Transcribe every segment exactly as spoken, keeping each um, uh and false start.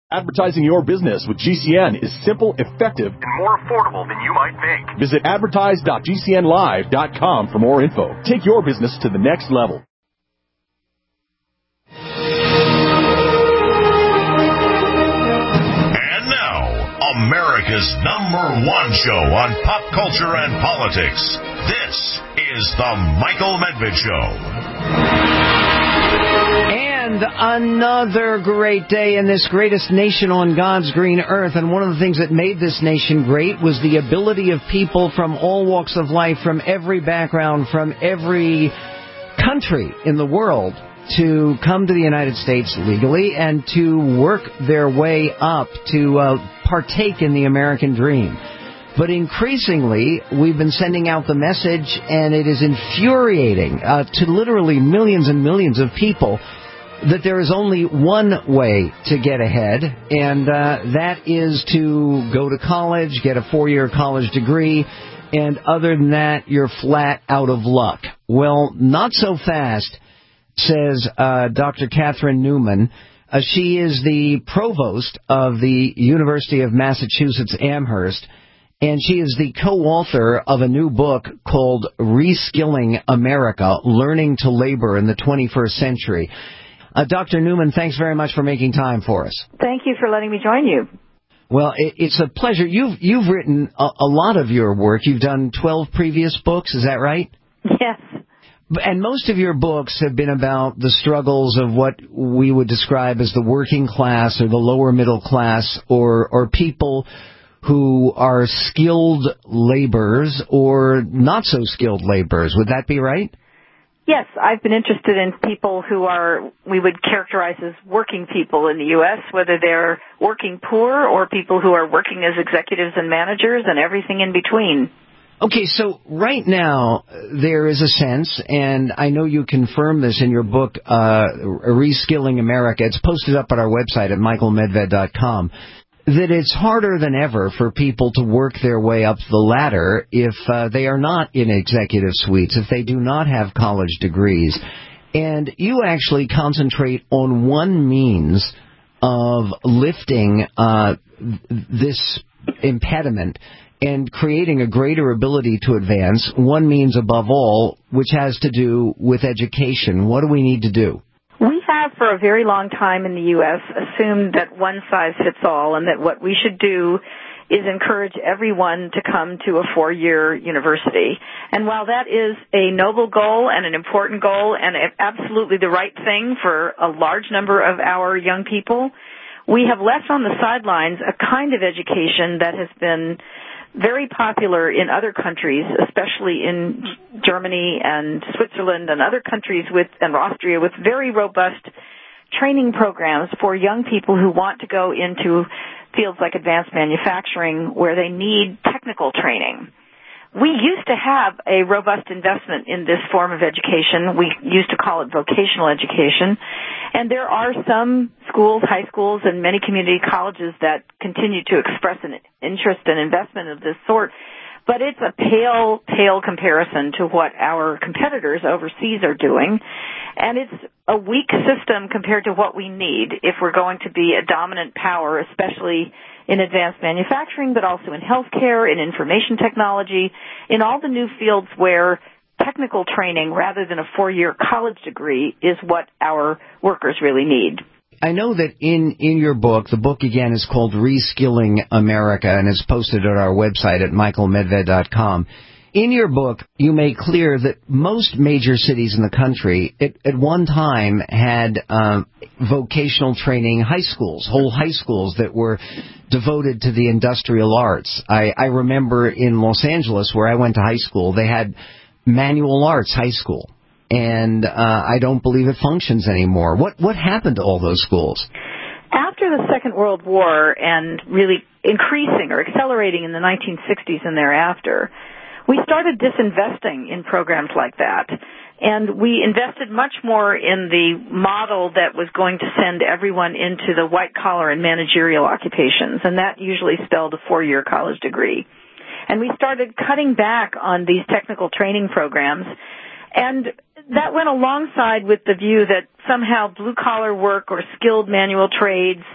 Advertising your business with G C N is simple, effective, and more affordable than you might think. Visit advertise dot g c n live dot com for more info. Take your business to the next level. And now, America's number one show on pop culture and politics. This is The Michael Medved Show. And another great day in this greatest nation on God's green earth. And one of the things that made this nation great was the ability of people from all walks of life, from every background, from every country in the world, to come to the United States legally and to work their way up to uh, partake in the American dream. But increasingly, we've been sending out the message, and it is infuriating uh, to literally millions and millions of people that there is only one way to get ahead, and uh, that is to go to college, get a four-year college degree, and other than that, you're flat out of luck. Well, not so fast, says uh, Doctor Catherine Newman. Uh, she is the provost of the University of Massachusetts Amherst, and she is the co-author of a new book called Reskilling America, Learning to Labor in the twenty-first century. Uh, Doctor Newman, thanks very much for making time for us. Thank you for letting me join you. Well, it, it's a pleasure. You've you've written a, a lot of your work. You've done twelve previous books, is that right? Yes. And most of your books have been about the struggles of what we would describe as the working class or the lower middle class, or or people who are skilled laborers or not so skilled laborers. Would that be right? Yes, I've been interested in people who are, we would characterize as working people in the U S, whether they're working poor or people who are working as executives and managers and everything in between. Okay, so right now there is a sense, and I know you confirm this in your book, uh, Reskilling America. It's posted up at our website at michael medved dot com. That it's harder than ever for people to work their way up the ladder if uh, they are not in executive suites, if they do not have college degrees. And you actually concentrate on one means of lifting uh, this impediment and creating a greater ability to advance, one means above all, which has to do with education. What do we need to do? We have for a very long time in the U S assumed that one size fits all, and that what we should do is encourage everyone to come to a four-year university. And while that is a noble goal and an important goal and absolutely the right thing for a large number of our young people, we have left on the sidelines a kind of education that has been very popular in other countries, especially in Germany and Switzerland and other countries with, and Austria, with very robust training programs for young people who want to go into fields like advanced manufacturing where they need technical training. We used to have a robust investment in this form of education. We used to call it vocational education. And there are some schools, high schools, and many community colleges that continue to express an interest and investment of this sort. But it's a pale, pale comparison to what our competitors overseas are doing. And it's a weak system compared to what we need if we're going to be a dominant power, especially in advanced manufacturing, but also in healthcare, in information technology, in all the new fields where technical training rather than a four-year college degree is what our workers really need. I know that in, in your book, the book again is called Reskilling America, and it's posted at our website at michael medved dot com. In your book, you make clear that most major cities in the country at, at one time had uh, vocational training high schools, whole high schools that were devoted to the industrial arts. I, I remember in Los Angeles, where I went to high school, they had manual arts high school. And uh, I don't believe it functions anymore. What what happened to all those schools? After the Second World War, and really increasing or accelerating in the nineteen sixties and thereafter, we started disinvesting in programs like that. And we invested much more in the model that was going to send everyone into the white-collar and managerial occupations, and that usually spelled a four-year college degree. And we started cutting back on these technical training programs, and that went alongside with the view that somehow blue-collar work or skilled manual trades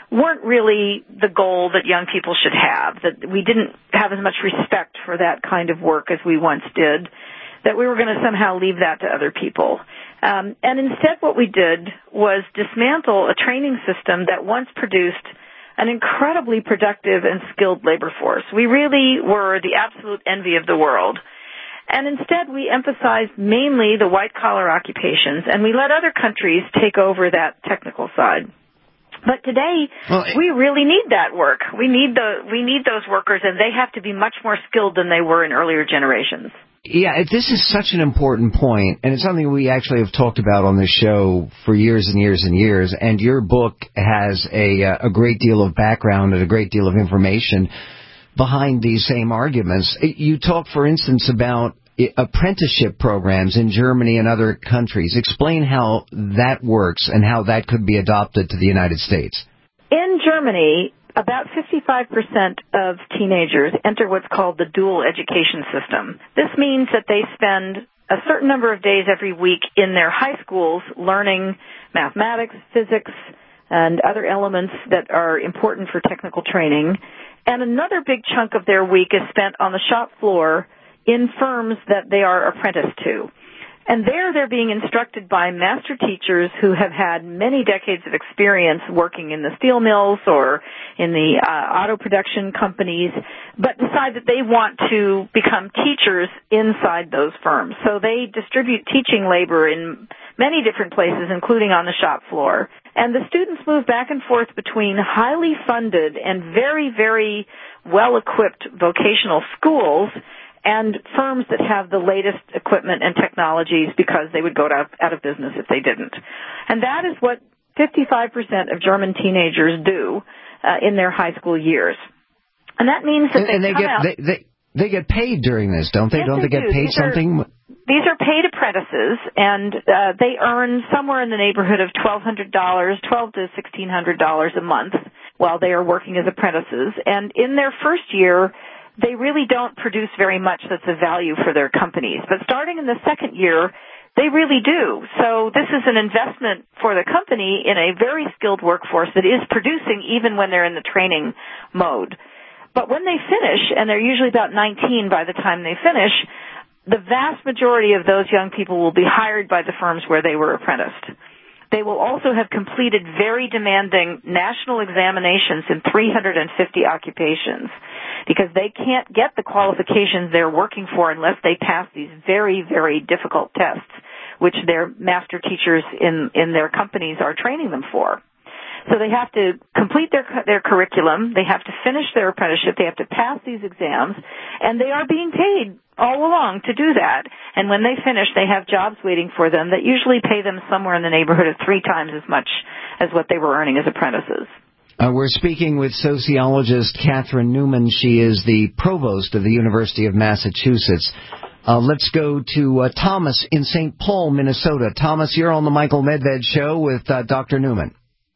weren't really the goal that young people should have, that we didn't have as much respect for that kind of work as we once did, that we were going to somehow leave that to other people. Um, and instead what we did was dismantle a training system that once produced an incredibly productive and skilled labor force. We really were the absolute envy of the world. And instead we emphasized mainly the white-collar occupations, and we let other countries take over that technical side. But today, well, we really need that work. We need the we need those workers, and they have to be much more skilled than they were in earlier generations. Yeah, this is such an important point, and it's something we actually have talked about on this show for years and years and years, and your book has a, a great deal of background and a great deal of information behind these same arguments. You talk, for instance, about apprenticeship programs in Germany and other countries. Explain how that works and how that could be adopted to the United States. In Germany, about fifty-five percent of teenagers enter what's called the dual education system. This means that they spend a certain number of days every week in their high schools learning mathematics, physics, and other elements that are important for technical training. And another big chunk of their week is spent on the shop floor in firms that they are apprenticed to. And there they're being instructed by master teachers who have had many decades of experience working in the steel mills or in the uh, auto production companies, but decide that they want to become teachers inside those firms. So they distribute teaching labor in many different places, including on the shop floor. And the students move back and forth between highly funded and very, very well-equipped vocational schools and firms that have the latest equipment and technologies, because they would go to, out of business if they didn't. And that is what fifty-five percent of German teenagers do uh, in their high school years. And that means that and, they, and they come get out, they, they they get paid during this, don't they? Yes, don't they, they get do. paid these something? Are, these are paid apprentices, and uh, they earn somewhere in the neighborhood of twelve hundred dollars, twelve to sixteen hundred dollars a month while they are working as apprentices. And in their first year, they really don't produce very much that's of value for their companies. But starting in the second year, they really do. So this is an investment for the company in a very skilled workforce that is producing even when they're in the training mode. But when they finish, and they're usually about nineteen by the time they finish, the vast majority of those young people will be hired by the firms where they were apprenticed. They will also have completed very demanding national examinations in three hundred fifty occupations, because they can't get the qualifications they're working for unless they pass these very, very difficult tests, which their master teachers in, in their companies are training them for. So they have to complete their their curriculum, they have to finish their apprenticeship, they have to pass these exams, and they are being paid all along to do that. And when they finish, they have jobs waiting for them that usually pay them somewhere in the neighborhood of three times as much as what they were earning as apprentices. Uh, we're speaking with sociologist Catherine Newman. She is the provost of the University of Massachusetts. Uh, let's go to uh, Thomas in Saint Paul, Minnesota. Thomas, you're on the Michael Medved Show with uh, Doctor Newman.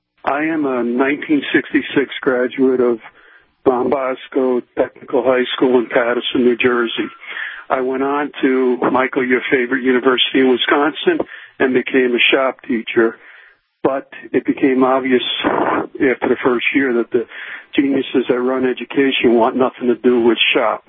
I am a nineteen sixty-six graduate of Don Bosco Technical High School in Paterson, New Jersey. I went on to, Michael, your favorite university in Wisconsin, and became a shop teacher. But it became obvious after the first year that the geniuses that run education want nothing to do with shop.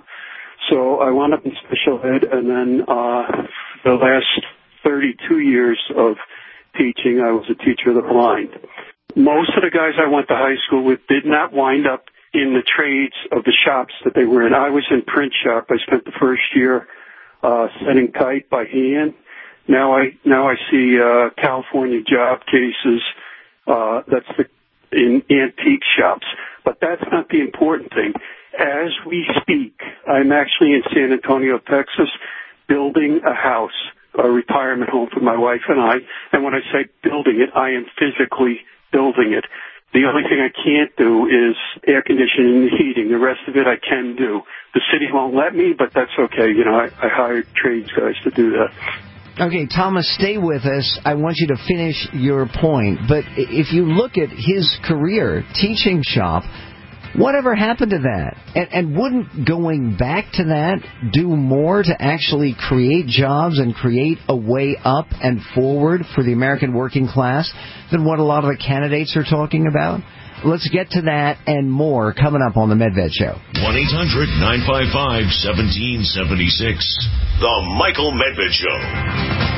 So I wound up in special ed, and then uh, the last thirty-two years of teaching, I was a teacher of the blind. Most of the guys I went to high school with did not wind up in the trades of the shops that they were in. I was in print shop. I spent the first year uh, setting type by hand. Now I now I see uh, California job cases. Uh, that's the in antique shops, but that's not the important thing. As we speak, I'm actually in San Antonio, Texas, building a house, a retirement home for my wife and I. And when I say building it, I am physically building it. The only thing I can't do is air conditioning and heating. The rest of it I can do. The city won't let me, but that's okay. You know, I, I hired trades guys to do that. Okay, Thomas, stay with us. I want you to finish your point. But if you look at his career, teaching shop, whatever happened to that? And, and wouldn't going back to that do more to actually create jobs and create a way up and forward for the American working class than what a lot of the candidates are talking about? Let's get to that and more coming up on the Medved Show. one eight hundred nine five five one seven seven six. The Michael Medved Show.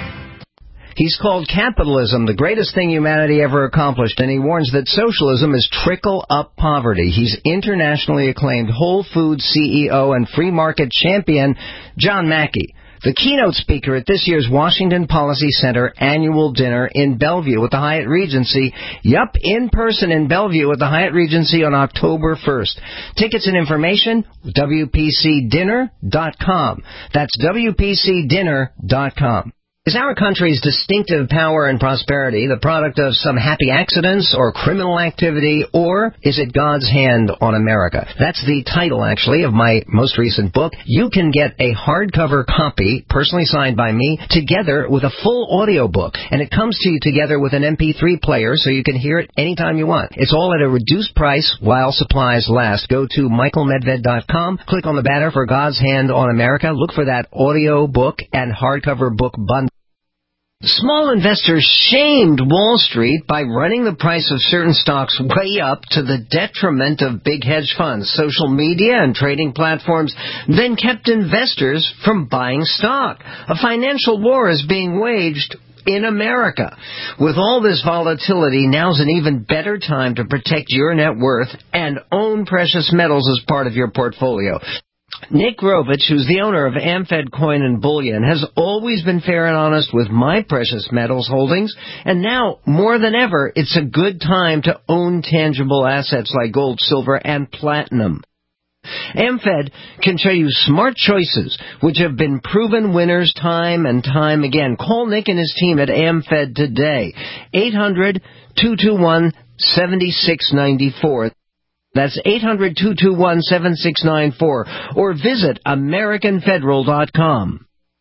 He's called capitalism the greatest thing humanity ever accomplished, and he warns that socialism is trickle-up poverty. He's internationally acclaimed Whole Foods C E O and free market champion John Mackey, the keynote speaker at this year's Washington Policy Center annual dinner in Bellevue at the Hyatt Regency. Yup, in person in Bellevue at the Hyatt Regency on October first. Tickets and information, W P C dinner dot com. That's W P C dinner dot com. Is our country's distinctive power and prosperity the product of some happy accidents or criminal activity, or is it God's hand on America? That's the title, actually, of my most recent book. You can get a hardcover copy, personally signed by me, together with a full audio book, and it comes to you together with an M P three player so you can hear it anytime you want. It's all at a reduced price while supplies last. Go to michael medved dot com, click on the banner for God's Hand on America, look for that audio book and hardcover book bundle. Small investors shamed Wall Street by running the price of certain stocks way up to the detriment of big hedge funds. Social media and trading platforms then kept investors from buying stock. A financial war is being waged in America. With all this volatility, now's an even better time to protect your net worth and own precious metals as part of your portfolio. Nick Grovich, who's the owner of AmFed Coin and Bullion, has always been fair and honest with my precious metals holdings, and now, more than ever, it's a good time to own tangible assets like gold, silver, and platinum. AmFed can show you smart choices, which have been proven winners time and time again. Call Nick and his team at AmFed today, eight hundred two two one seven six nine four. That's eight hundred two two one seven six nine four, or visit american federal dot com.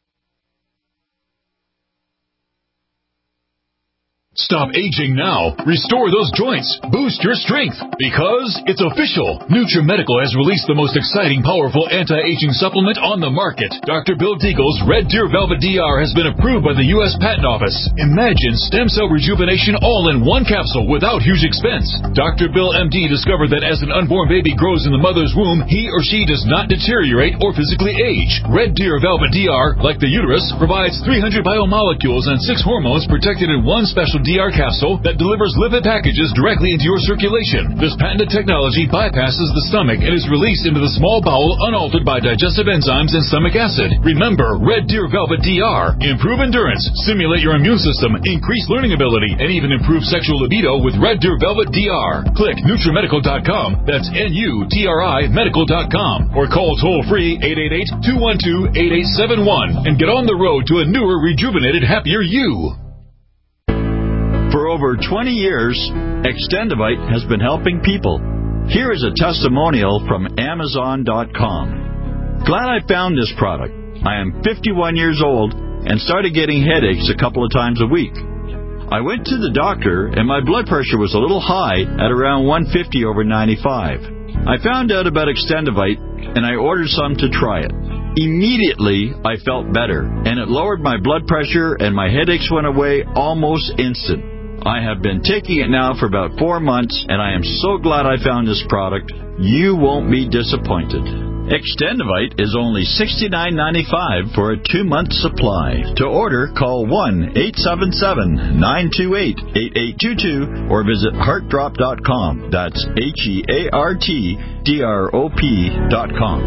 Stop aging now. Restore those joints. Boost your strength. Because it's official. NutriMedical has released the most exciting, powerful anti-aging supplement on the market. Doctor Bill Deagle's Red Deer Velvet D R has been approved by the U S Patent Office. Imagine stem cell rejuvenation all in one capsule without huge expense. Doctor Bill M D discovered that as an unborn baby grows in the mother's womb, he or she does not deteriorate or physically age. Red Deer Velvet D R, like the uterus, provides three hundred biomolecules and six hormones protected in one special D R capsule that delivers lipid packages directly into your circulation. This patented technology bypasses the stomach and is released into the small bowel unaltered by digestive enzymes and stomach acid. Remember, Red Deer Velvet D R. Improve endurance, stimulate your immune system, increase learning ability, and even improve sexual libido with Red Deer Velvet D R. Click NutriMedical dot com. That's N U T R I medical dot com. Or call toll-free eight eight eight, two one two, eight eight seven one and get on the road to a newer, rejuvenated, happier you. For over twenty years, Extendivite has been helping people. Here is a testimonial from Amazon dot com. Glad I found this product. I am fifty-one years old and started getting headaches a couple of times a week. I went to the doctor and my blood pressure was a little high at around one fifty over ninety-five. I found out about Extendivite and I ordered some to try it. Immediately, I felt better, and it lowered my blood pressure and my headaches went away almost instant. I have been taking it now for about four months, and I am so glad I found this product. You won't be disappointed. Extendivite is only sixty-nine ninety-five for a two-month supply. To order, call one eight seven seven, nine two eight, eight eight two two or visit heart drop dot com. That's H E A R T D R O P dot com.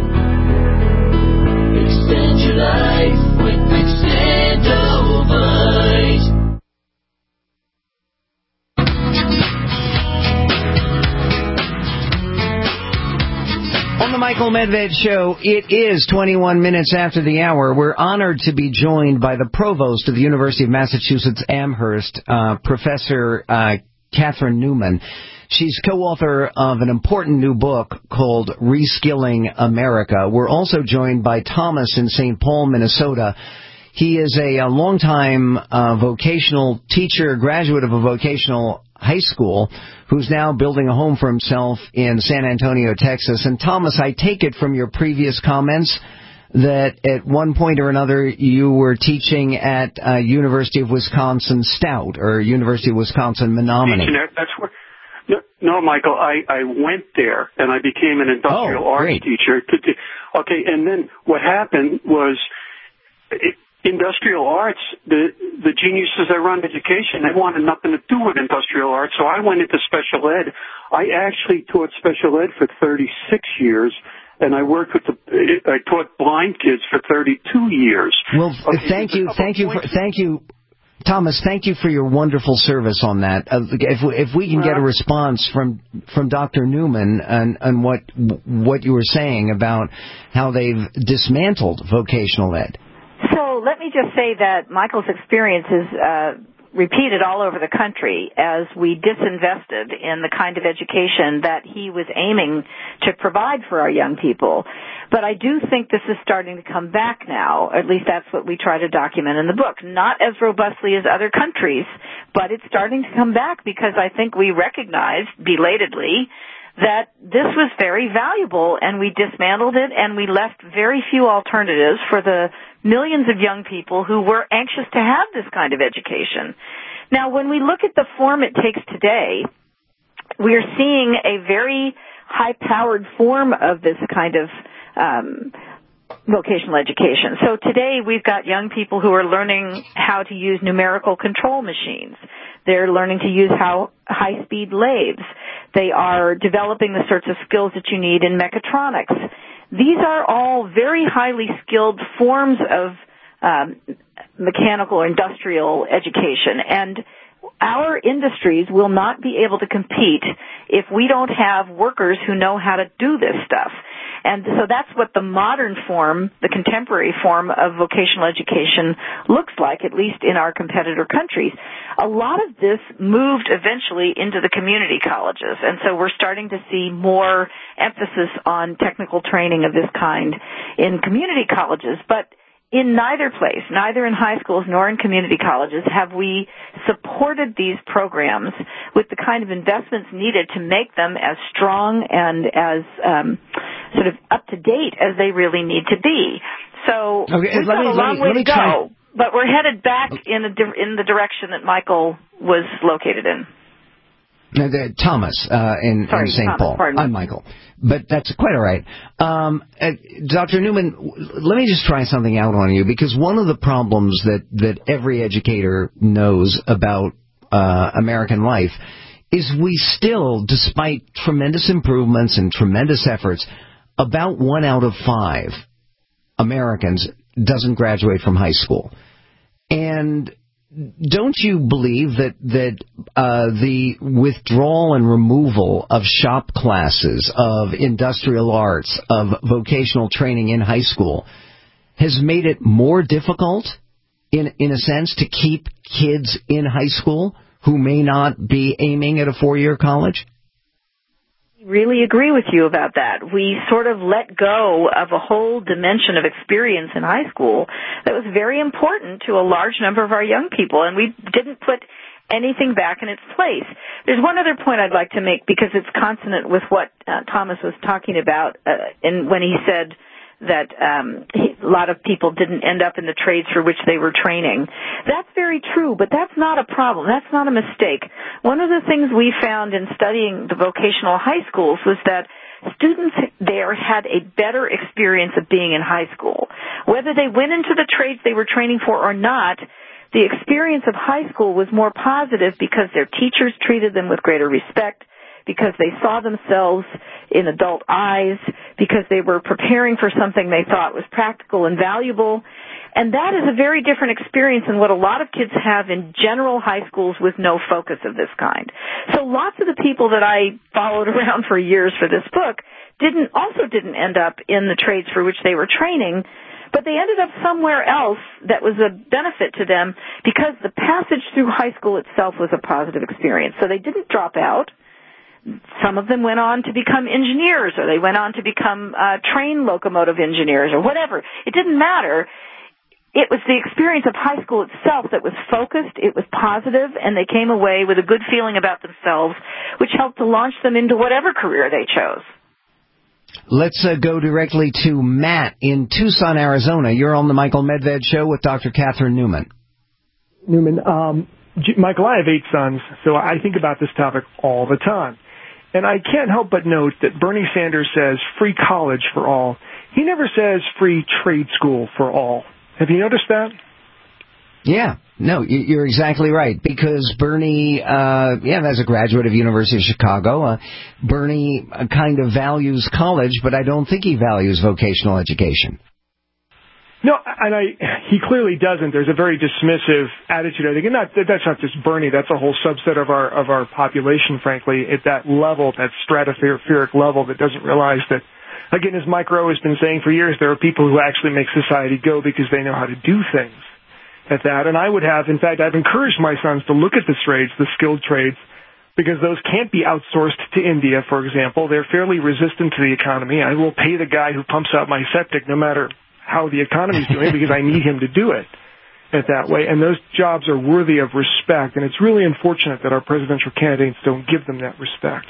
Extend your life with Extendivite. On the Michael Medved Show, it is twenty-one minutes after the hour. We're honored to be joined by the provost of the University of Massachusetts Amherst, uh, Professor uh, Catherine Newman. She's co-author of an important new book called Reskilling America. We're also joined by Thomas in Saint Paul, Minnesota. He is a, a longtime uh, vocational teacher, graduate of a vocational high school, who's now building a home for himself in San Antonio, Texas. And Thomas, I take it from your previous comments that at one point or another you were teaching at uh, University of Wisconsin Stout or University of Wisconsin Menominee. That's where. No, Michael, I, I went there and I became an industrial oh, arts great. teacher. To, to, okay, and then what happened was it, industrial arts, the the geniuses that run education, they wanted nothing to do with industrial arts, so I went into special ed. I actually taught special ed for thirty-six years, and I worked with the, I taught blind kids for thirty-two years. Well, okay, thank you, thank you, for, thank you. Thomas, thank you for your wonderful service on that. Uh, if, if we can get a response from from Doctor Newman on, on what what you were saying about how they've dismantled vocational ed. So let me just say that Michael's experience is uh, repeated all over the country as we disinvested in the kind of education that he was aiming to provide for our young people. But I do think this is starting to come back now. At least that's what we try to document in the book. Not as robustly as other countries, but it's starting to come back because I think we recognized belatedly that this was very valuable, and we dismantled it, and we left very few alternatives for the millions of young people who were anxious to have this kind of education. Now, when we look at the form it takes today, we're seeing a very high-powered form of this kind of um, vocational education. So today we've got young people who are learning how to use numerical control machines. They're learning to use how high-speed lathes. They are developing the sorts of skills that you need in mechatronics. These are all very highly skilled forms of um, mechanical or industrial education, and our industries will not be able to compete if we don't have workers who know how to do this stuff. And so that's what the modern form, the contemporary form of vocational education looks like, at least in our competitor countries. A lot of this moved eventually into the community colleges, and so we're starting to see more emphasis on technical training of this kind in community colleges. But in neither place, neither in high schools nor in community colleges, have we supported these programs with the kind of investments needed to make them as strong and as um, sort of up-to-date as they really need to be. So okay, we've got me, a long me, way to go, try. but we're headed back in the, di- in the direction that Michael was located in. Uh, Thomas uh, in, in Saint Paul. I'm Michael. But that's quite all right. Um, uh, Doctor Newman, let me just try something out on you, because one of the problems that, that every educator knows about uh, American life is we still, despite tremendous improvements and tremendous efforts, about one out of five Americans doesn't graduate from high school. And don't you believe that that uh, the withdrawal and removal of shop classes, of industrial arts, of vocational training in high school has made it more difficult, in in a sense, to keep kids in high school who may not be aiming at a four-year college? Really agree with you about that. We sort of let go of a whole dimension of experience in high school that was very important to a large number of our young people, and we didn't put anything back in its place. There's one other point I'd like to make, because it's consonant with what uh, Thomas was talking about uh, in, when he said that um, he, a lot of people didn't end up in the trades for which they were training. That's very true, but that's not a problem. That's not a mistake. One of the things we found in studying the vocational high schools was that students there had a better experience of being in high school. Whether they went into the trades they were training for or not, the experience of high school was more positive because their teachers treated them with greater respect, because they saw themselves in adult eyes, because they were preparing for something they thought was practical and valuable. And that is a very different experience than what a lot of kids have in general high schools with no focus of this kind. So lots of the people that I followed around for years for this book didn't also didn't end up in the trades for which they were training, but they ended up somewhere else that was a benefit to them because the passage through high school itself was a positive experience. So they didn't drop out. Some of them went on to become engineers, or they went on to become uh, train locomotive engineers, or whatever. It didn't matter. It was the experience of high school itself that was focused, it was positive, and they came away with a good feeling about themselves, which helped to launch them into whatever career they chose. Let's uh, go directly to Matt in Tucson, Arizona. You're on the Michael Medved Show with Doctor Catherine Newman. Newman, um, Michael, I have eight sons, so I think about this topic all the time. And I can't help but note that Bernie Sanders says free college for all. He never says free trade school for all. Have you noticed that? Yeah, no, you're exactly right. Because Bernie, uh, yeah, as a graduate of University of Chicago, uh, Bernie kind of values college, but I don't think he values vocational education. No, and I, he clearly doesn't. There's a very dismissive attitude, I think, and not, that's not just Bernie. That's a whole subset of our of our population, frankly, at that level, that stratospheric level, that doesn't realize that, again, as Mike Rowe has been saying for years, there are people who actually make society go because they know how to do things at that. And I would have, in fact, I've encouraged my sons to look at the trades, the skilled trades, because those can't be outsourced to India, for example. They're fairly resistant to the economy. I will pay the guy who pumps out my septic no matter how the economy's doing because I need him to do it at that way. And those jobs are worthy of respect. And it's really unfortunate that our presidential candidates don't give them that respect.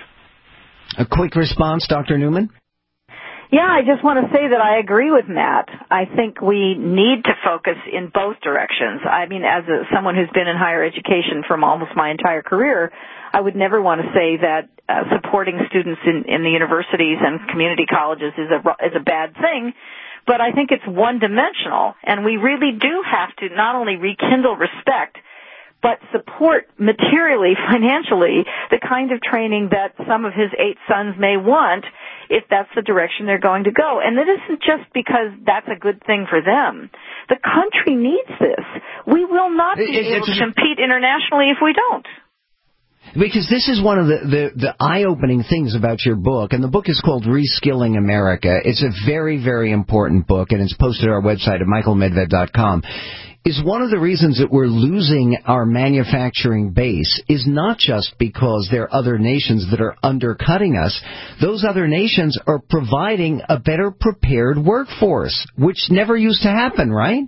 A quick response, Doctor Newman? Yeah, I just want to say that I agree with Matt. I think we need to focus in both directions. I mean, as a, someone who's been in higher education from almost my entire career, I would never want to say that uh, supporting students in, in the universities and community colleges is a, is a bad thing. But I think it's one-dimensional, and we really do have to not only rekindle respect, but support materially, financially, the kind of training that some of his eight sons may want if that's the direction they're going to go. And it isn't just because that's a good thing for them. The country needs this. We will not be it, able to compete internationally if we don't. Because this is one of the, the, the eye-opening things about your book, and the book is called Reskilling America. It's a very, very important book, and it's posted at our website at michael medved dot com. Is one of the reasons that we're losing our manufacturing base is not just because there are other nations that are undercutting us. Those other nations are providing a better prepared workforce, which never used to happen, right?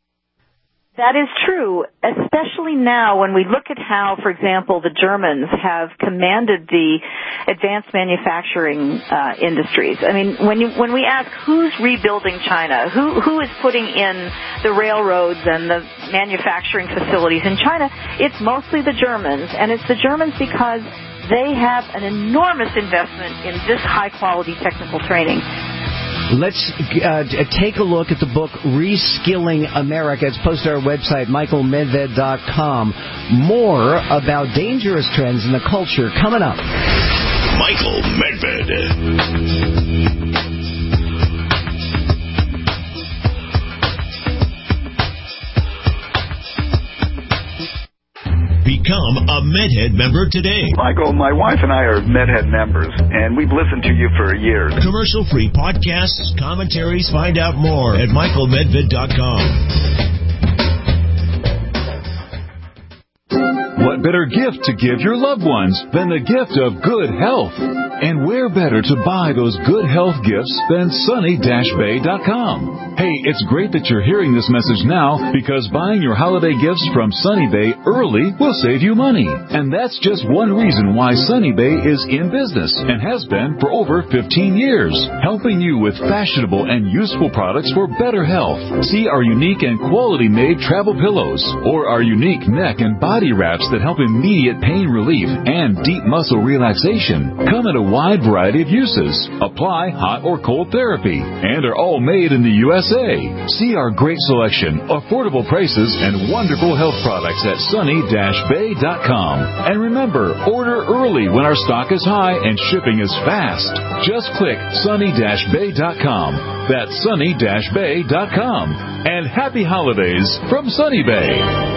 That is true, especially now when we look at how, for example, the Germans have commanded the advanced manufacturing uh, industries. I mean, when you, when we ask who's rebuilding China, who who is putting in the railroads and the manufacturing facilities in China, it's mostly the Germans, and it's the Germans because they have an enormous investment in this high-quality technical training. Let's uh, take a look at the book Reskilling America. It's posted on our website, michael medved dot com. More about dangerous trends in the culture coming up. Michael Medved. Become a MedHead member today. Michael, my wife and I are MedHead members, and we've listened to you for years. Commercial-free podcasts, commentaries. Find out more at michael medved dot com. What better gift to give your loved ones than the gift of good health? And where better to buy those good health gifts than sunny dash bay dot com? Hey, it's great that you're hearing this message now because buying your holiday gifts from Sunny Bay early will save you money. And that's just one reason why Sunny Bay is in business and has been for over fifteen years, helping you with fashionable and useful products for better health. See our unique and quality-made travel pillows or our unique neck and body wraps that help immediate pain relief and deep muscle relaxation. Come in a wide variety of uses. Apply hot or cold therapy and are all made in the U S A. See our great selection, affordable prices, and wonderful health products at sunny dash bay dot com. And remember, order early when our stock is high and shipping is fast. Just click sunny dash bay dot com. That's sunny dash bay dot com. And happy holidays from Sunny Bay.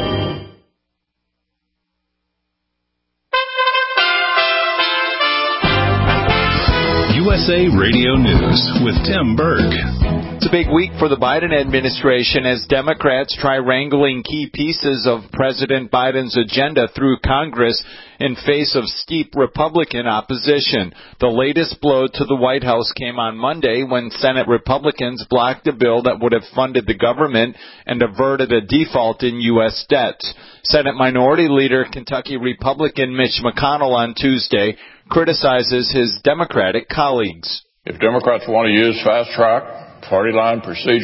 U S A Radio News with Tim Berg. It's a big week for the Biden administration as Democrats try wrangling key pieces of President Biden's agenda through Congress in face of steep Republican opposition. The latest blow to the White House came on Monday when Senate Republicans blocked a bill that would have funded the government and averted a default in U S debt. Senate Minority Leader Kentucky Republican Mitch McConnell on Tuesday criticizes his Democratic colleagues. If Democrats want to use fast track, party line procedures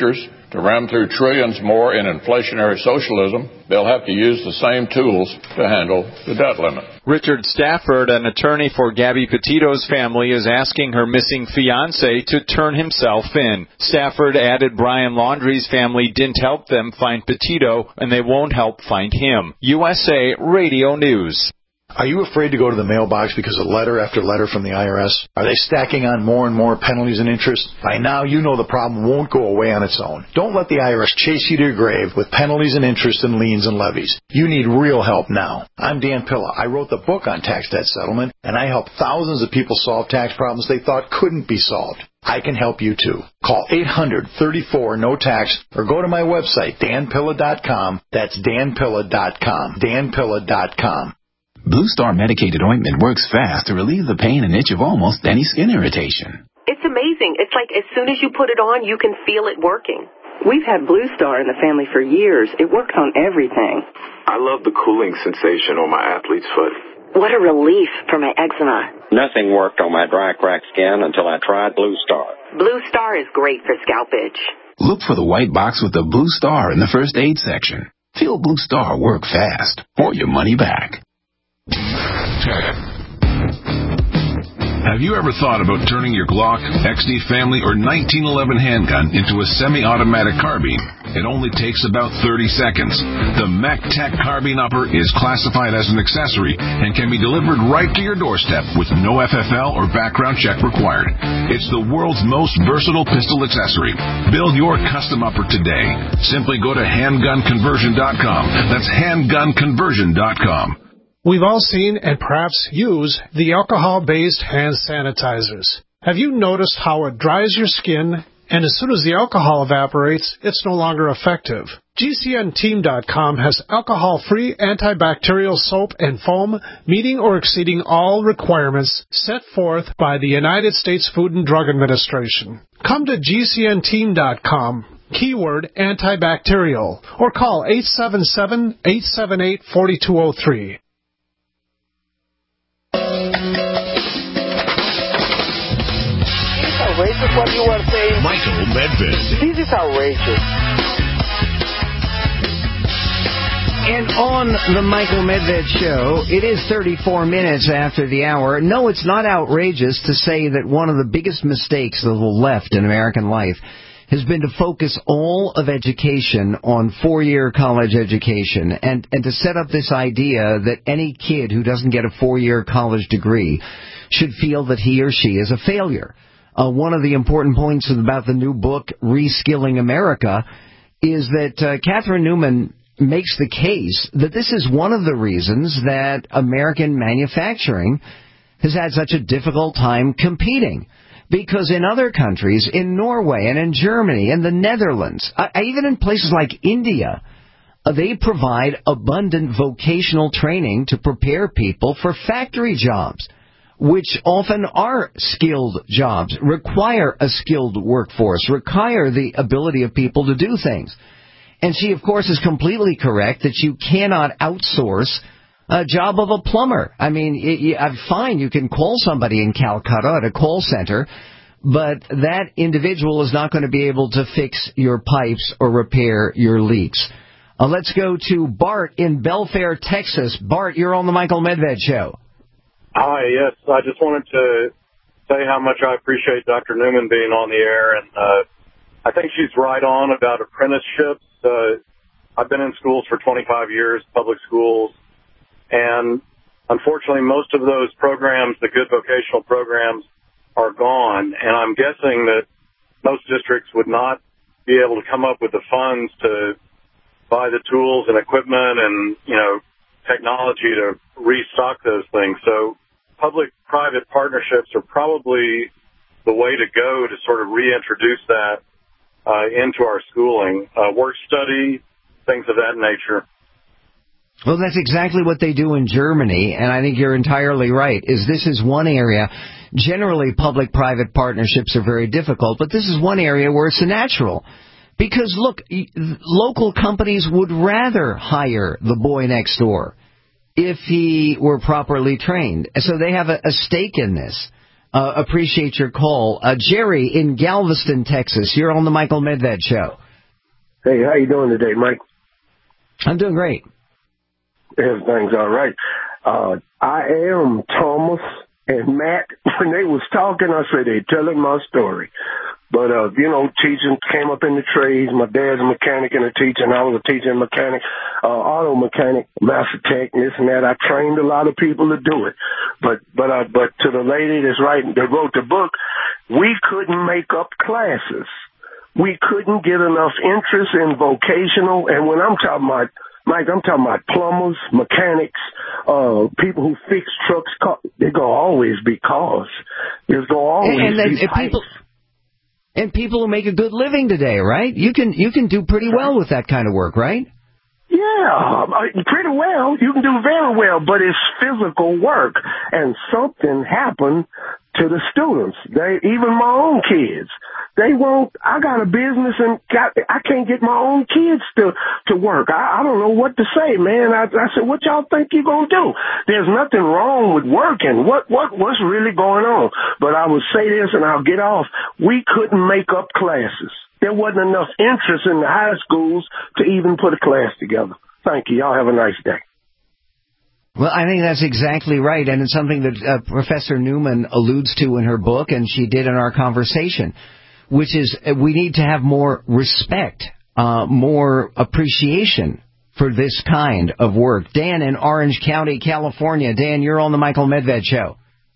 To ram through trillions more in inflationary socialism, they'll have to use the same tools to handle the debt limit. Richard Stafford, an attorney for Gabby Petito's family, is asking her missing fiancé to turn himself in. Stafford added Brian Laundrie's family didn't help them find Petito, and they won't help find him. U S A Radio News. Are you afraid to go to the mailbox because of letter after letter from the I R S? Are they stacking on more and more penalties and interest? By now, you know the problem won't go away on its own. Don't let the I R S chase you to your grave with penalties and interest and liens and levies. You need real help now. I'm Dan Pilla. I wrote the book on tax debt settlement, and I help thousands of people solve tax problems they thought couldn't be solved. I can help you too. Call eight hundred, thirty-four, no tax or go to my website, dan pilla dot com. That's dan pilla dot com. dan pilla dot com. Blue Star medicated ointment works fast to relieve the pain and itch of almost any skin irritation. It's amazing. It's like as soon as you put it on, you can feel it working. We've had Blue Star in the family for years. It works on everything. I love the cooling sensation on my athlete's foot. What a relief for my eczema. Nothing worked on my dry, cracked skin until I tried Blue Star. Blue Star is great for scalp itch. Look for the white box with the Blue Star in the first aid section. Feel Blue Star work fast or your money back. Have you ever thought about turning your Glock, X D Family, or nineteen eleven handgun into a semi-automatic carbine? It only takes about thirty seconds. The MacTac Carbine Upper is classified as an accessory and can be delivered right to your doorstep with no F F L or background check required. It's the world's most versatile pistol accessory. Build your custom upper today. Simply go to handgun conversion dot com. That's handgun conversion dot com. We've all seen and perhaps use the alcohol-based hand sanitizers. Have you noticed how it dries your skin, and as soon as the alcohol evaporates, it's no longer effective? G C N team dot com has alcohol-free antibacterial soap and foam meeting or exceeding all requirements set forth by the United States Food and Drug Administration. Come to G C N team dot com. Keyword antibacterial, or call eight seven seven, eight seven eight, four two zero three. Outrageous what you are saying. Michael Medved. This is outrageous. And on the Michael Medved Show, it is thirty-four minutes after the hour. No, it's not outrageous to say that one of the biggest mistakes of the left in American life has been to focus all of education on four-year college education and, and to set up this idea that any kid who doesn't get a four-year college degree should feel that he or she is a failure. Uh, one of the important points about the new book, Reskilling America, is that uh, Catherine Newman makes the case that this is one of the reasons that American manufacturing has had such a difficult time competing. Because in other countries, in Norway and in Germany and the Netherlands, uh, even in places like India, uh, they provide abundant vocational training to prepare people for factory jobs, which often are skilled jobs, require a skilled workforce, require the ability of people to do things. And she, of course, is completely correct that you cannot outsource a job of a plumber. I mean, it, it, I'm fine, you can call somebody in Calcutta at a call center, but that individual is not going to be able to fix your pipes or repair your leaks. Uh, let's go to Bart in Belfair, Texas. Bart, you're on the Michael Medved Show. Hi, yes. I just wanted to say how much I appreciate Doctor Newman being on the air, and uh, I think she's right on about apprenticeships. Uh, I've been in schools for twenty-five years, public schools, and unfortunately most of those programs, the good vocational programs, are gone, and I'm guessing that most districts would not be able to come up with the funds to buy the tools and equipment and, you know, technology to restock those things. So public-private partnerships are probably the way to go to sort of reintroduce that uh, into our schooling. Uh, work study, things of that nature. Well, that's exactly what they do in Germany, and I think you're entirely right, is this is one area. Generally, public-private partnerships are very difficult, but this is one area where it's natural. Because, look, local companies would rather hire the boy next door if he were properly trained. So they have a, a stake in this. Uh, appreciate your call. Uh, Jerry in Galveston, Texas, you're on the Michael Medved Show. Hey, how you doing today, Mike? I'm doing great. Everything's all right. Uh, I am Thomas and Matt. When they was talking, I said they telling my story. But, uh, you know, teaching came up in the trades. My dad's a mechanic and a teacher, and I was a teacher and mechanic, uh, auto mechanic, master tech, this and that. I trained a lot of people to do it. But, but, uh, but to the lady that's writing, that wrote the book, we couldn't make up classes. We couldn't get enough interest in vocational. And when I'm talking about, Mike, I'm talking about plumbers, mechanics, uh, people who fix trucks. They're going to always be cars. There's going to always and, and, be and people. And people who make a good living today, right? You can you can do pretty well with that kind of work, right? Yeah, pretty well. You can do very well, but it's physical work. And something happened to the students. They, even my own kids, they won't, I got a business and got, I can't get my own kids to, to work. I, I don't know what to say, man. I, I said, what y'all think you're going to do? There's nothing wrong with working. What, what, what's really going on? But I will say this and I'll get off. We couldn't make up classes. There wasn't enough interest in the high schools to even put a class together. Thank you. Y'all have a nice day. Well, I think that's exactly right, and it's something that uh, Professor Newman alludes to in her book, and she did in our conversation, which is uh, we need to have more respect, uh, more appreciation for this kind of work. Dan in Orange County, California. Dan, you're on the Michael Medved Show.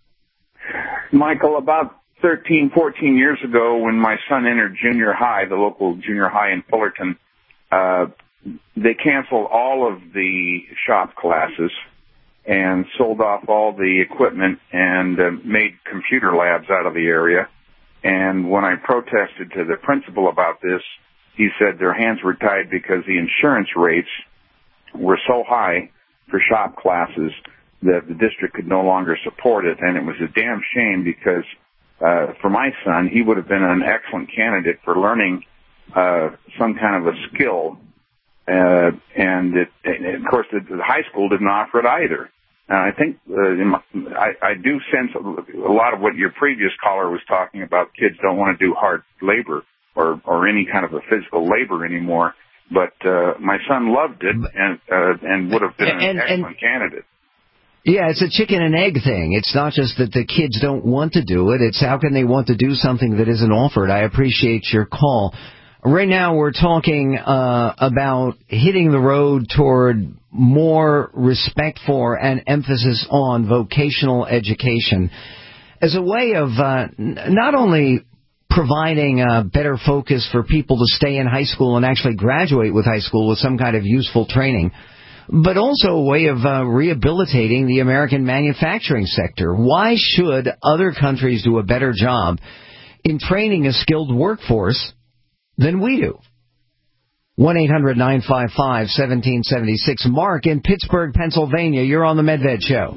Michael, about thirteen, fourteen years ago, when my son entered junior high, the local junior high in Fullerton, uh, they canceled all of the shop classes and sold off all the equipment and uh, made computer labs out of the area. And when I protested to the principal about this, he said their hands were tied because the insurance rates were so high for shop classes that the district could no longer support it. And it was a damn shame because uh, for my son, he would have been an excellent candidate for learning uh, some kind of a skill. Uh, and, it, and of course, the, the high school didn't offer it either. And I think uh, in my, I, I do sense a lot of what your previous caller was talking about. Kids don't want to do hard labor or, or any kind of a physical labor anymore. But uh, my son loved it and uh, and would have been an and, excellent and, candidate. Yeah, it's a chicken and egg thing. It's not just that the kids don't want to do it. It's how can they want to do something that isn't offered. I appreciate your call. Right now we're talking uh, about hitting the road toward more respect for and emphasis on vocational education as a way of uh, not only providing a better focus for people to stay in high school and actually graduate with high school with some kind of useful training, but also a way of uh, rehabilitating the American manufacturing sector. Why should other countries do a better job in training a skilled workforce than we do? one eight hundred nine five five one seven seven six. Mark in Pittsburgh, Pennsylvania. You're on the Medved Show.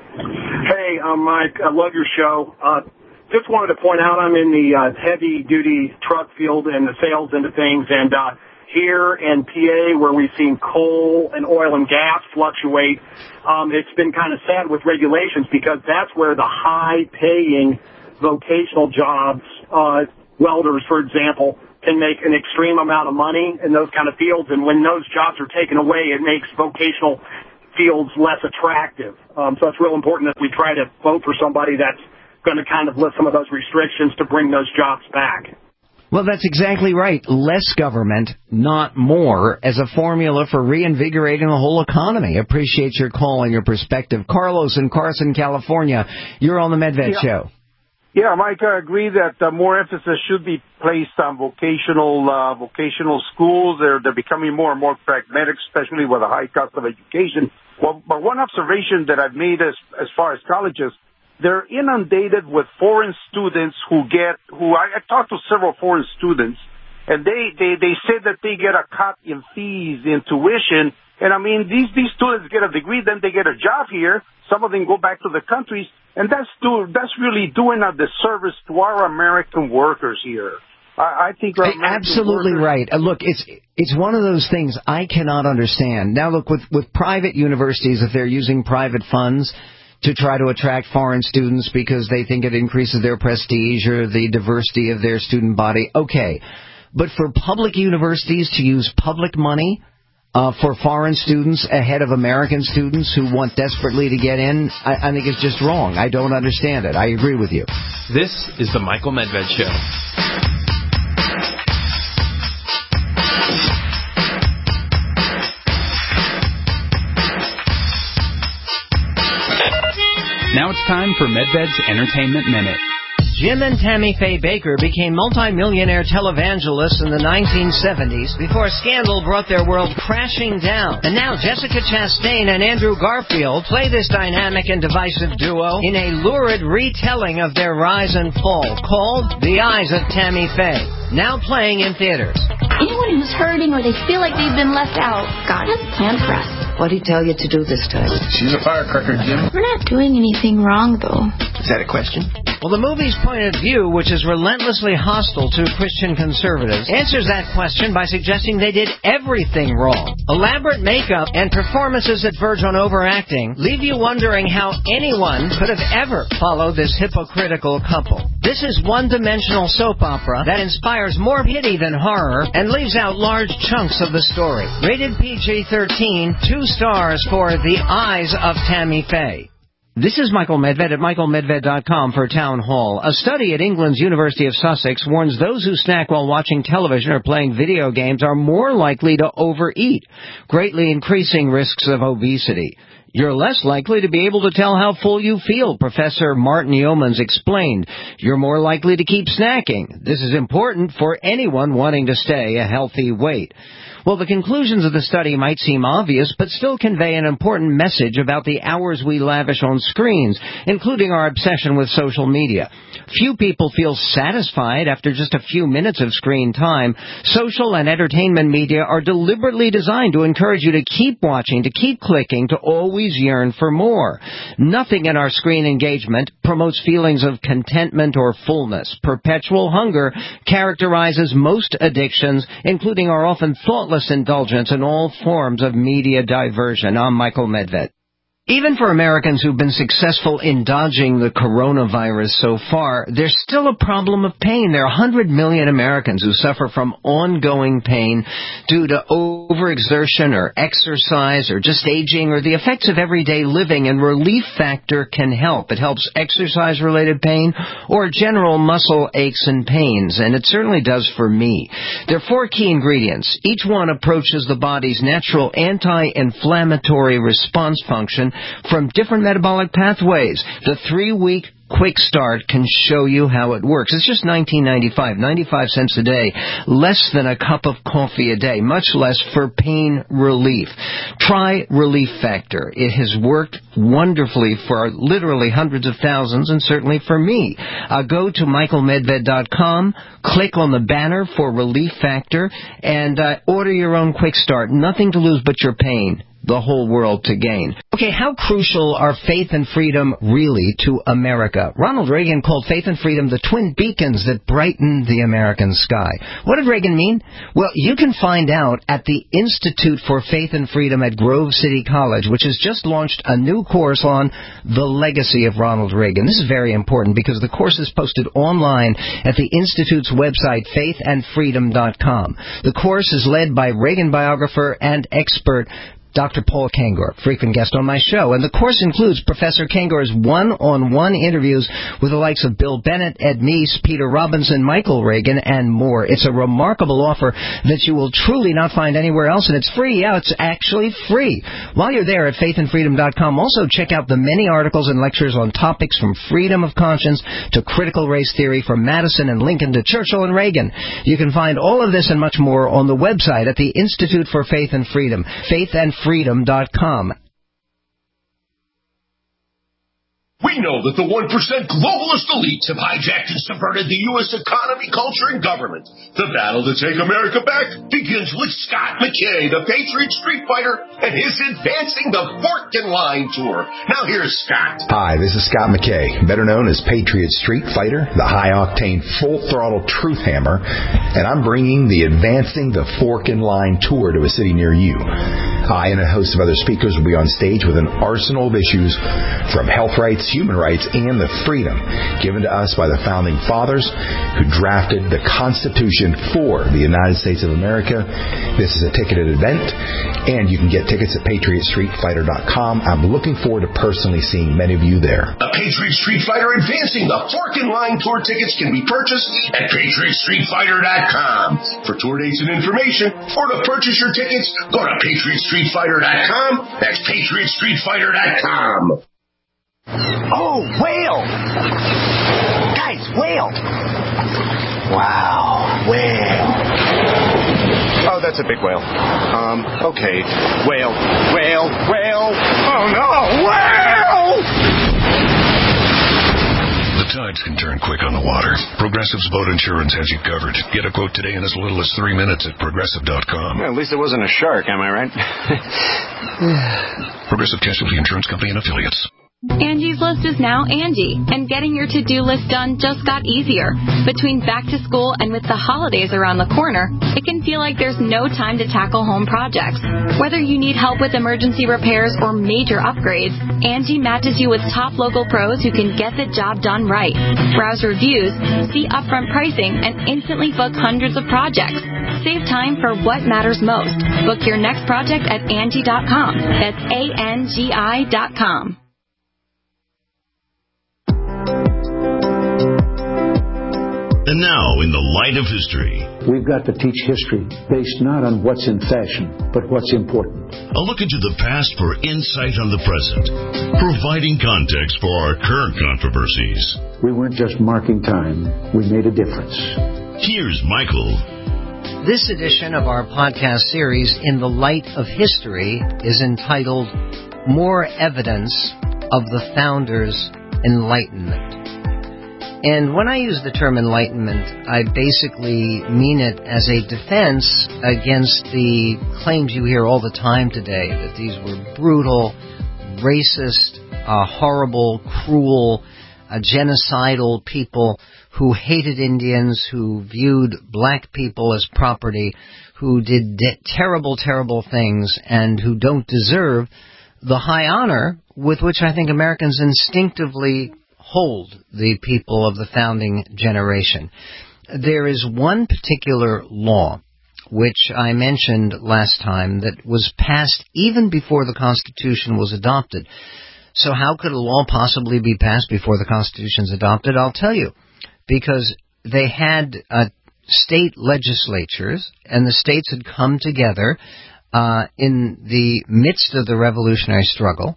Hey, I'm Mike. I love your show. Uh, just wanted to point out I'm in the uh, heavy-duty truck field and the sales into things, and uh, here in P A, where we've seen coal and oil and gas fluctuate, um, it's been kind of sad with regulations because that's where the high-paying vocational jobs, uh, welders, for example, can make an extreme amount of money in those kind of fields. And when those jobs are taken away, it makes vocational fields less attractive. Um, so it's real important that we try to vote for somebody that's going to kind of lift some of those restrictions to bring those jobs back. Well, that's exactly right. Less government, not more, as a formula for reinvigorating the whole economy. Appreciate your call and your perspective. Carlos in Carson, California. You're on the Medved yeah. Show. Yeah, Mike, I agree that uh, more emphasis should be placed on vocational uh, vocational schools. They're they're becoming more and more pragmatic, especially with the high cost of education. Well, but one observation that I've made as as far as colleges, they're inundated with foreign students who get who I, I talked to several foreign students, and they they they say that they get a cut in fees, in tuition. And I mean, these these students get a degree, then they get a job here. Some of them go back to the countries. And that's do, that's really doing a disservice to our American workers here. I, I think our American absolutely workers... right. Uh, look, it's it's one of those things I cannot understand. Now, look, with with private universities, if they're using private funds to try to attract foreign students because they think it increases their prestige or the diversity of their student body, okay. But for public universities to use public money uh, for foreign students ahead of American students who want desperately to get in, I, I think it's just wrong. I don't understand it. I agree with you. This is the Michael Medved Show. Now it's time for Medved's Entertainment Minute. Jim and Tammy Faye Baker became multimillionaire televangelists in the nineteen seventies before scandal brought their world crashing down. And now Jessica Chastain and Andrew Garfield play this dynamic and divisive duo in a lurid retelling of their rise and fall called The Eyes of Tammy Faye, now playing in theaters. Anyone who's hurting or they feel like they've been left out, God has a plan for us. What did he tell you to do this time? She's a firecracker, Jim. We're not doing anything wrong, though. Is that a question? Well, the movie's point of view, which is relentlessly hostile to Christian conservatives, answers that question by suggesting they did everything wrong. Elaborate makeup and performances that verge on overacting leave you wondering how anyone could have ever followed this hypocritical couple. This is one-dimensional soap opera that inspires more pity than horror and leaves out large chunks of the story. Rated P G thirteen, two stars for The Eyes of Tammy Faye. This is Michael Medved at michael medved dot com for Town Hall. A study at England's University of Sussex warns those who snack while watching television or playing video games are more likely to overeat, greatly increasing risks of obesity. You're less likely to be able to tell how full you feel, Professor Martin Yeomans explained. You're more likely to keep snacking. This is important for anyone wanting to stay a healthy weight. Well, the conclusions of the study might seem obvious, but still convey an important message about the hours we lavish on screens, including our obsession with social media. Few people feel satisfied after just a few minutes of screen time. Social and entertainment media are deliberately designed to encourage you to keep watching, to keep clicking, to always yearn for more. Nothing in our screen engagement promotes feelings of contentment or fullness. Perpetual hunger characterizes most addictions, including our often thoughtless indulgence in all forms of media diversion. I'm Michael Medved. Even for Americans who've been successful in dodging the coronavirus so far, there's still a problem of pain. There are one hundred million Americans who suffer from ongoing pain due to overexertion or exercise or just aging or the effects of everyday living, and Relief Factor can help. It helps exercise-related pain or general muscle aches and pains, and it certainly does for me. There are four key ingredients. Each one approaches the body's natural anti-inflammatory response function from different metabolic pathways. The three-week Quick Start can show you how it works. It's just nineteen ninety-five, ninety-five cents a day, less than a cup of coffee a day, much less for pain relief. Try Relief Factor. It has worked wonderfully for literally hundreds of thousands, and certainly for me. Uh, go to michael medved dot com, click on the banner for Relief Factor, and uh, order your own Quick Start. Nothing to lose but your pain. The whole world to gain. Okay, how crucial are faith and freedom really to America? Ronald Reagan called faith and freedom the twin beacons that brighten the American sky. What did Reagan mean? Well, you can find out at the Institute for Faith and Freedom at Grove City College, which has just launched a new course on the legacy of Ronald Reagan. This is very important because the course is posted online at the Institute's website, faith and freedom dot com. The course is led by Reagan biographer and expert Doctor Paul Kengor, frequent guest on my show. And the course includes Professor Kengor's one-on-one interviews with the likes of Bill Bennett, Ed Meese, Peter Robinson, Michael Reagan, and more. It's a remarkable offer that you will truly not find anywhere else, and it's free. Yeah, it's actually free. While you're there at faith and freedom dot com, also check out the many articles and lectures on topics from freedom of conscience to critical race theory, from Madison and Lincoln to Churchill and Reagan. You can find all of this and much more on the website at the Institute for Faith and Freedom, faith and freedom dot com. We know that the one percent globalist elites have hijacked and subverted the U S economy, culture, and government. The battle to take America back begins with Scott McKay, the Patriot Street Fighter, and his Advancing the Fork in Line tour. Now here's Scott. Hi, this is Scott McKay, better known as Patriot Street Fighter, the high-octane, full-throttle truth hammer, and I'm bringing the Advancing the Fork in Line tour to a city near you. I and a host of other speakers will be on stage with an arsenal of issues from health rights, human rights and the freedom given to us by the Founding Fathers who drafted the Constitution for the United States of America. This is a ticketed event, and you can get tickets at patriot street fighter dot com. I'm looking forward to personally seeing many of you there. The Patriot Street Fighter Advancing the Fork and Line Tour tickets can be purchased at patriot street fighter dot com. For tour dates and information, or to purchase your tickets, go to patriot street fighter dot com. That's patriot street fighter dot com. Oh, whale! Guys, whale! Wow, whale. Oh, that's a big whale. Um, okay. Whale, whale, whale. Oh, no, whale! The tides can turn quick on the water. Progressive's boat insurance has you covered. Get a quote today in as little as three minutes at progressive dot com. Well, at least it wasn't a shark, am I right? Progressive Casualty Insurance Company and Affiliates. Angie's List is now Angie, and getting your to-do list done just got easier. Between back to school and with the holidays around the corner, it can feel like there's no time to tackle home projects. Whether you need help with emergency repairs or major upgrades, Angie matches you with top local pros who can get the job done right. Browse reviews, see upfront pricing, and instantly book hundreds of projects. Save time for what matters most. Book your next project at Angie dot com. That's A N G I dot com. And now, in the light of history, we've got to teach history based not on what's in fashion, but what's important. A look into the past for insight on the present, providing context for our current controversies. We weren't just marking time, we made a difference. Here's Michael. This edition of our podcast series, In the Light of History, is entitled More Evidence of the Founders' Enlightenment. And when I use the term enlightenment, I basically mean it as a defense against the claims you hear all the time today, that these were brutal, racist, uh, horrible, cruel, uh, genocidal people who hated Indians, who viewed black people as property, who did de- terrible, terrible things, and who don't deserve the high honor with which I think Americans instinctively hold the people of the founding generation. There is one particular law, which I mentioned last time, that was passed even before the Constitution was adopted. So how could a law possibly be passed before the Constitution is adopted? I'll tell you. Because they had uh, state legislatures, and the states had come together uh, in the midst of the revolutionary struggle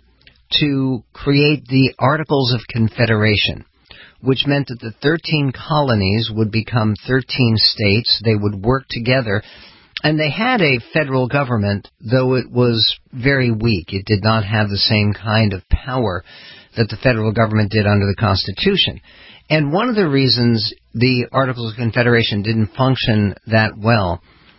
to create the Articles of Confederation, which meant that the thirteen colonies would become thirteen states. They would work together, and they had a federal government, though it was very weak. It did not have the same kind of power that the federal government did under the Constitution. And one of the reasons the Articles of Confederation didn't function that well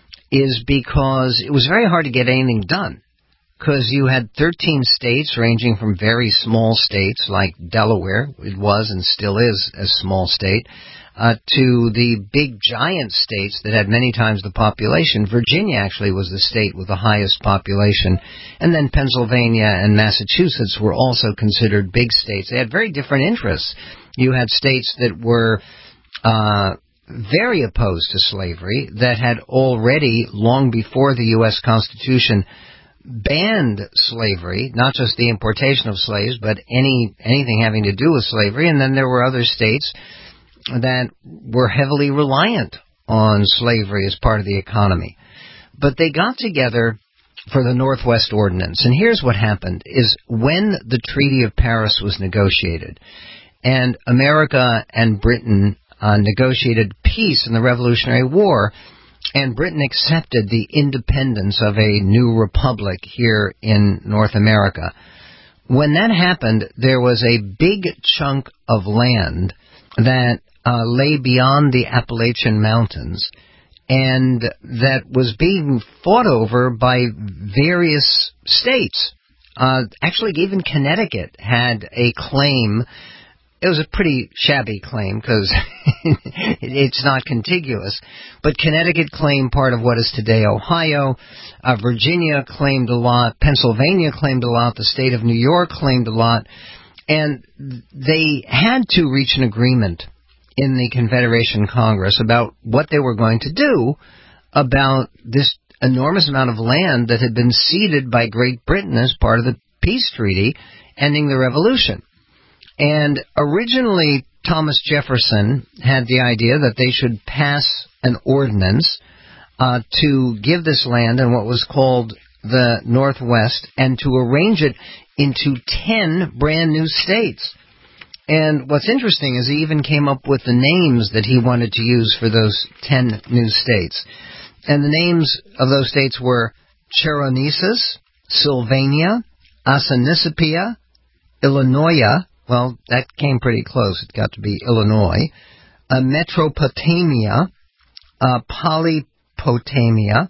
is because it was very hard to get anything done. Because you had thirteen states ranging from very small states like Delaware, it was and still is a small state, uh, to the big giant states that had many times the population. Virginia actually was the state with the highest population. And then Pennsylvania and Massachusetts were also considered big states. They had very different interests. You had states that were uh, very opposed to slavery, that had already, long before the U S Constitution, banned slavery, not just the importation of slaves, but any anything having to do with slavery. And then there were other states that were heavily reliant on slavery as part of the economy. But they got together for the Northwest Ordinance. And here's what happened, is when the Treaty of Paris was negotiated, and America and Britain uh, negotiated peace in the Revolutionary War, and Britain accepted the independence of a new republic here in North America. When that happened, there was a big chunk of land that uh, lay beyond the Appalachian Mountains, and that was being fought over by various states. Uh, actually, even Connecticut had a claim. It was a pretty shabby claim because it's not contiguous. But Connecticut claimed part of what is today Ohio. Uh, Virginia claimed a lot. Pennsylvania claimed a lot. The state of New York claimed a lot. And they had to reach an agreement in the Confederation Congress about what they were going to do about this enormous amount of land that had been ceded by Great Britain as part of the peace treaty ending the Revolution. And originally, Thomas Jefferson had the idea that they should pass an ordinance uh, to give this land in what was called the Northwest and to arrange it into ten brand new states. And what's interesting is he even came up with the names that he wanted to use for those ten new states. And the names of those states were Cheronesus, Sylvania, Asinissipia, Illinois. Well, that came pretty close. It got to be Illinois. Uh, Metropotamia, uh, Polypotamia,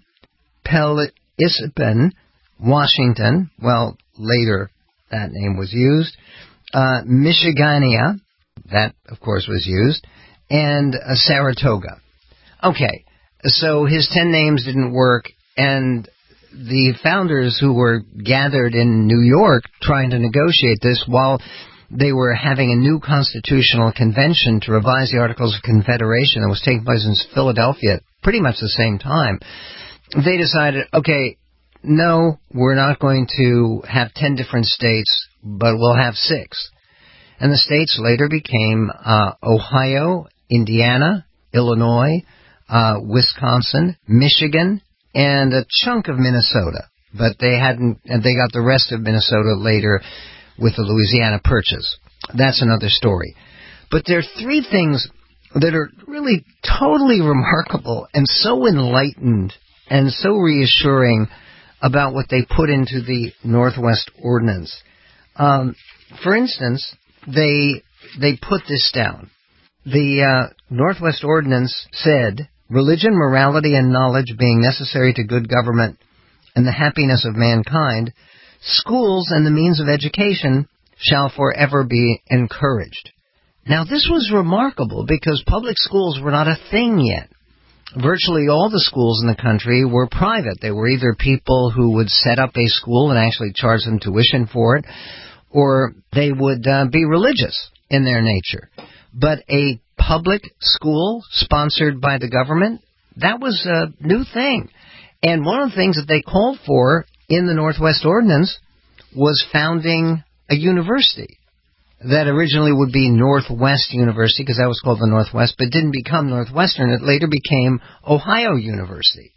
Pelisipin, Washington. Well, later that name was used. Uh, Michigania, that, of course, was used. And uh, Saratoga. Okay, so his ten names didn't work, and the founders who were gathered in New York trying to negotiate this while they were having a new constitutional convention to revise the Articles of Confederation that was taking place in Philadelphia at pretty much the same time, they decided, okay, no, we're not going to have ten different states, but we'll have six. And the states later became uh, Ohio, Indiana, Illinois, uh, Wisconsin, Michigan, and a chunk of Minnesota. But they hadn't, and they got the rest of Minnesota later with the Louisiana Purchase. That's another story. But there are three things that are really totally remarkable and so enlightened and so reassuring about what they put into the Northwest Ordinance. Um, for instance, they they put this down. The uh, Northwest Ordinance said, religion, morality, and knowledge being necessary to good government and the happiness of mankind, schools and the means of education shall forever be encouraged. Now, this was remarkable because public schools were not a thing yet. Virtually all the schools in the country were private. They were either people who would set up a school and actually charge them tuition for it, or they would uh, be religious in their nature. But a public school sponsored by the government, that was a new thing. And one of the things that they called for in the Northwest Ordinance was founding a university that originally would be Northwest University, because that was called the Northwest, but didn't become Northwestern. It later became Ohio University.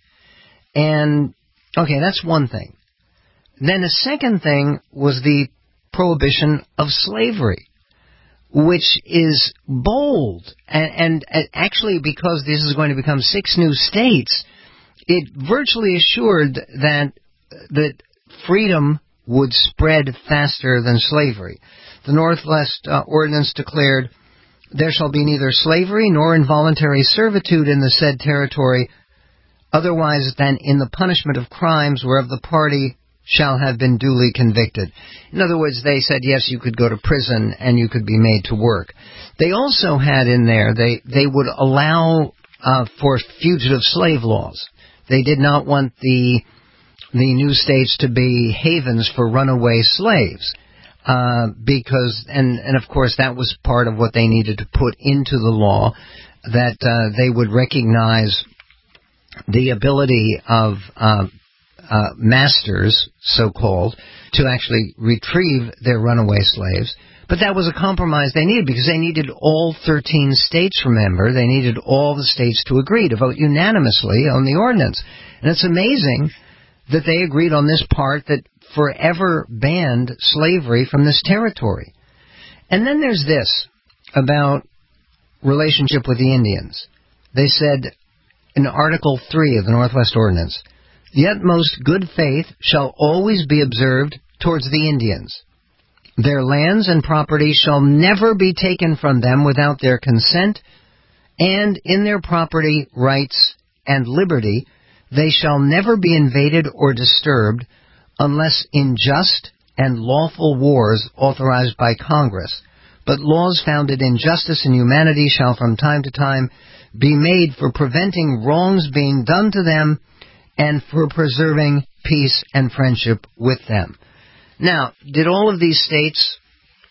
And, okay, that's one thing. Then the second thing was the prohibition of slavery, which is bold. And, and actually, because this is going to become six new states, it virtually assured that that freedom would spread faster than slavery. The Northwest uh, Ordinance declared, there shall be neither slavery nor involuntary servitude in the said territory, otherwise than in the punishment of crimes whereof the party shall have been duly convicted. In other words, they said, yes, you could go to prison and you could be made to work. They also had in there, they, they would allow uh, for fugitive slave laws. They did not want the the new states to be havens for runaway slaves. Uh, because, and, and of course that was part of what they needed to put into the law, that uh, they would recognize the ability of uh, uh, masters, so-called, to actually retrieve their runaway slaves. But that was a compromise they needed, because they needed all thirteen states, remember. They needed all the states to agree, to vote unanimously on the ordinance. And it's amazing that they agreed on this part that forever banned slavery from this territory. And then there's this about relationship with the Indians. They said in Article three of the Northwest Ordinance, the utmost good faith shall always be observed towards the Indians. Their lands and property shall never be taken from them without their consent, and in their property, rights, and liberty they shall never be invaded or disturbed unless in just and lawful wars authorized by Congress. But laws founded in justice and humanity shall from time to time be made for preventing wrongs being done to them and for preserving peace and friendship with them. Now, did all of these states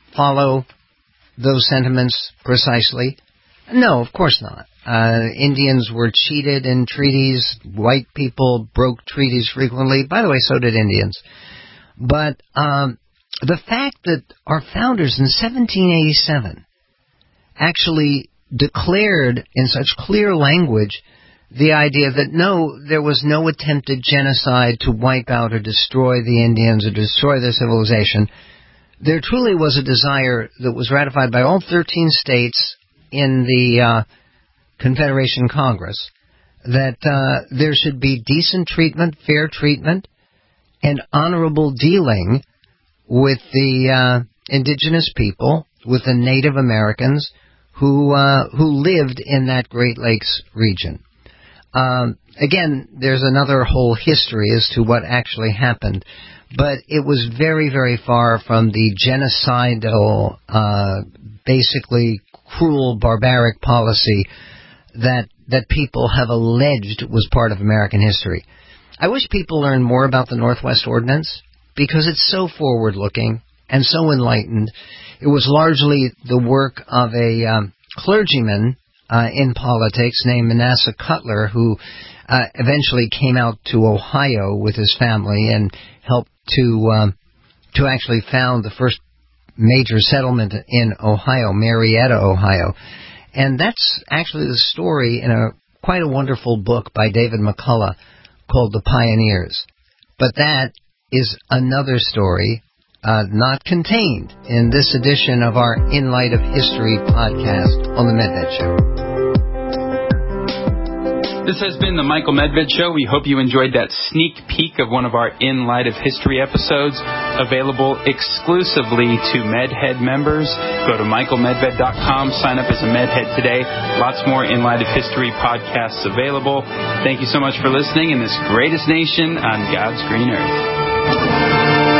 follow those sentiments precisely? No, of course not. Uh, Indians were cheated in treaties. White people broke treaties frequently. By the way, so did Indians. But um, the fact that our founders in seventeen eighty-seven actually declared in such clear language the idea that no, there was no attempted genocide to wipe out or destroy the Indians or destroy their civilization. There truly was a desire that was ratified by all thirteen states in the uh, Confederation Congress that uh, there should be decent treatment, fair treatment, and honorable dealing with the uh, indigenous people, with the Native Americans who uh, who lived in that Great Lakes region. Um, again, there's another whole history as to what actually happened, but it was very, very far from the genocidal, uh, basically cruel, barbaric policy that that people have alleged was part of American history. I wish people learned more about the Northwest Ordinance because it's so forward-looking and so enlightened. It was largely the work of a um, clergyman uh, in politics named Manasseh Cutler, who uh, eventually came out to Ohio with his family and helped to um, to actually found the first major settlement in Ohio, Marietta, Ohio. And that's actually the story in a quite a wonderful book by David McCullough called The Pioneers. But that is another story uh, not contained in this edition of our In Light of History podcast on the Medved Show. This has been the Michael Medved Show. We hope you enjoyed that sneak peek of one of our In Light of History episodes, available exclusively to MedHead members. Go to michael medved dot com, sign up as a MedHead today. Lots more In Light of History podcasts available. Thank you so much for listening in this greatest nation on God's green earth.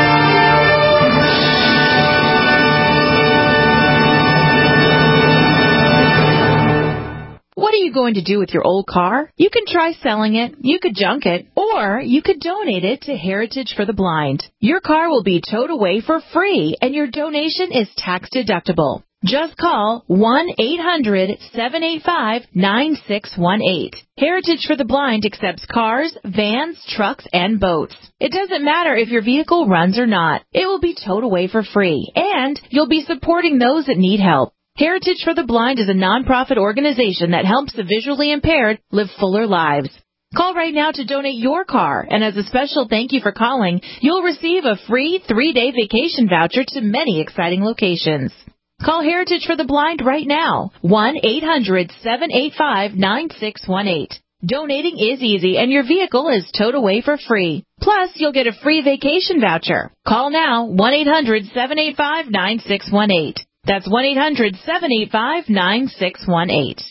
What are you going to do with your old car? You can try selling it, you could junk it, or you could donate it to Heritage for the Blind. Your car will be towed away for free, and your donation is tax deductible. Just call one eight hundred seven eight five nine six one eight. Heritage for the Blind accepts cars, vans, trucks, and boats. It doesn't matter if your vehicle runs or not. It will be towed away for free, and you'll be supporting those that need help. Heritage for the Blind is a nonprofit organization that helps the visually impaired live fuller lives. Call right now to donate your car, and as a special thank you for calling, you'll receive a free three-day vacation voucher to many exciting locations. Call Heritage for the Blind right now, one eight hundred seven eight five nine six one eight. Donating is easy, and your vehicle is towed away for free. Plus, you'll get a free vacation voucher. Call now, one eight hundred seven eight five nine six one eight. That's one eight hundred seven eight five nine six one eight.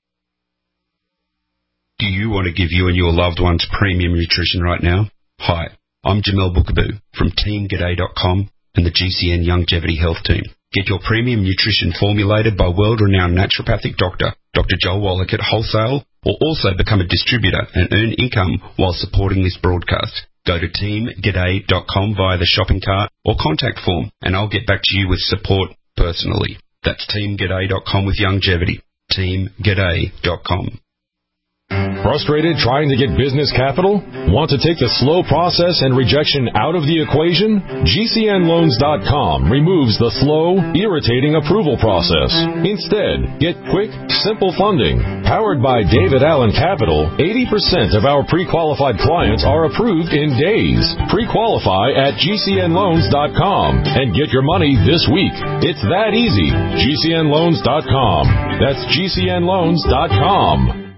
Do you want to give you and your loved ones premium nutrition right now? Hi, I'm Jamel Bookaboo from team g'day dot com and the G C N Longevity Health Team. Get your premium nutrition formulated by world-renowned naturopathic doctor, Doctor Joel Wallach at wholesale, or also become a distributor and earn income while supporting this broadcast. Go to team g'day dot com via the shopping cart or contact form, and I'll get back to you with support personally. That's team g'day dot com with longevity. team g'day dot com. Frustrated trying to get business capital? Want to take the slow process and rejection out of the equation? G C N loans dot com removes the slow, irritating approval process. Instead, get quick, simple funding. Powered by David Allen Capital, eighty percent of our pre-qualified clients are approved in days. Pre-qualify at G C N loans dot com and get your money this week. It's that easy. G C N loans dot com. That's G C N loans dot com.